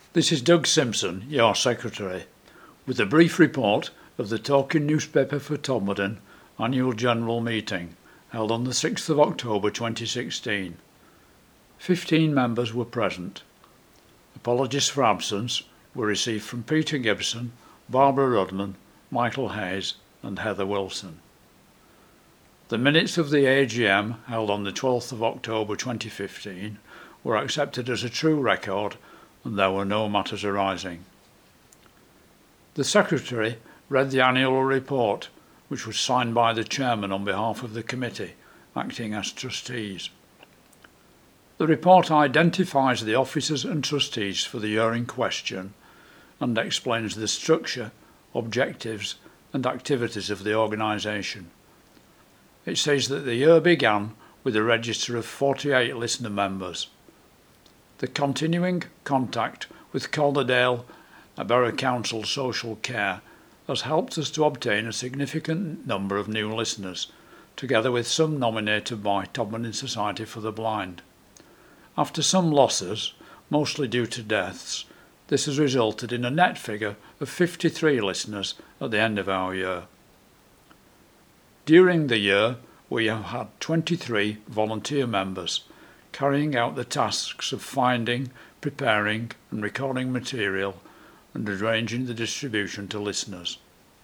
This is Doug Simpson, your Secretary, with a brief report of the Talking Newspaper for Todmorden Annual General Meeting held on the 6th of October 2016. 15 members were present. Apologies for absence were received from Peter Gibson, Barbara Rudman, Michael Hayes and Heather Wilson. The minutes of the AGM held on the 12th of October 2015 were accepted as a true record and there were no matters arising. The Secretary read the annual report, which was signed by the Chairman on behalf of the committee, acting as trustees. The report identifies the officers and trustees for the year in question and explains the structure, objectives and activities of the organisation. It says that the year began with a register of 48 listener members. The continuing contact with Calderdale Borough Council Social Care has helped us to obtain a significant number of new listeners, together with some nominated by Todmorden Society for the Blind. After some losses, mostly due to deaths, this has resulted in a net figure of 53 listeners at the end of our year. During the year, we have had 23 volunteer members, carrying out the tasks of finding, preparing and recording material and arranging the distribution to listeners.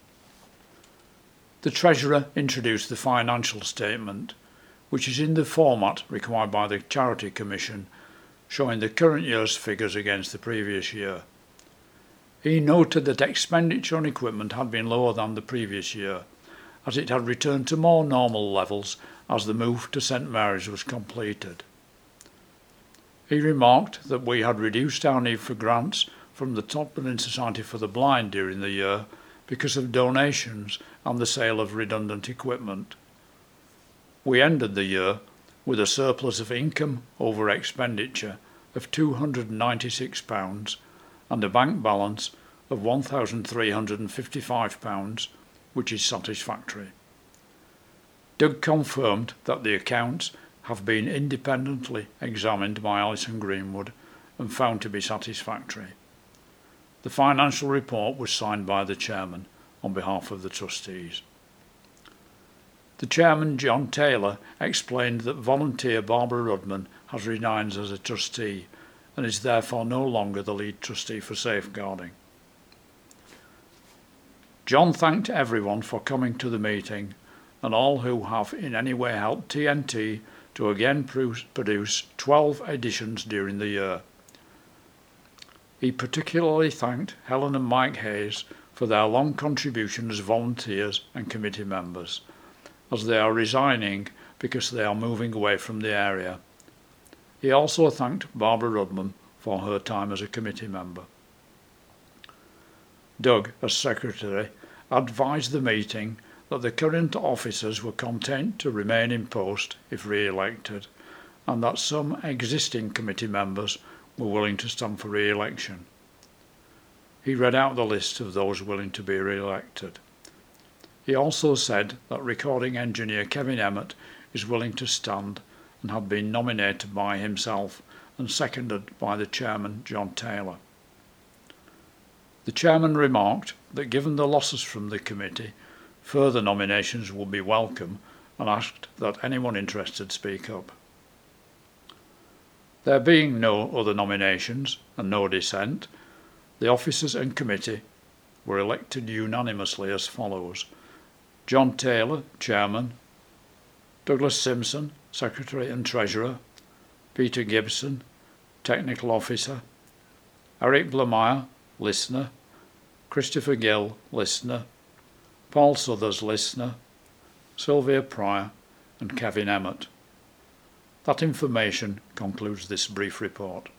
The Treasurer introduced the financial statement, which is in the format required by the Charity Commission, showing the current year's figures against the previous year. He noted that expenditure on equipment had been lower than the previous year, as it had returned to more normal levels as the move to St Mary's was completed. He remarked that we had reduced our need for grants from the Todmorden Society for the Blind during the year because of donations and the sale of redundant equipment. We ended the year with a surplus of income over expenditure of £296 and a bank balance of £1,355, which is satisfactory. Doug confirmed that the accounts have been independently examined by Alison Greenwood and found to be satisfactory. The financial report was signed by the Chairman on behalf of the trustees. The Chairman, John Taylor, explained that volunteer Barbara Rudman has resigned as a trustee and is therefore no longer the lead trustee for safeguarding. John thanked everyone for coming to the meeting and all who have in any way helped TNT to again produce 12 editions during the year. He particularly thanked Helen and Mike Hayes for their long contribution as volunteers and committee members, as they are resigning because they are moving away from the area. He also thanked Barbara Rudman for her time as a committee member. Doug, as Secretary, advised the meeting that the current officers were content to remain in post if re-elected, and that some existing committee members were willing to stand for re-election. He read out the list of those willing to be re-elected. He also said that recording engineer Kevin Emmett is willing to stand and had been nominated by himself and seconded by the Chairman, John Taylor. The Chairman remarked that given the losses from the committee, further nominations would be welcome and asked that anyone interested speak up. There being no other nominations and no dissent, the officers and committee were elected unanimously as follows: John Taylor, Chairman; Douglas Simpson, Secretary and Treasurer; Peter Gibson, Technical Officer; Eric Blamire, Listener; Christopher Gill, Listener; Paul Southers, Listener; Sylvia Pryor and Kevin Emmett. That information concludes this brief report.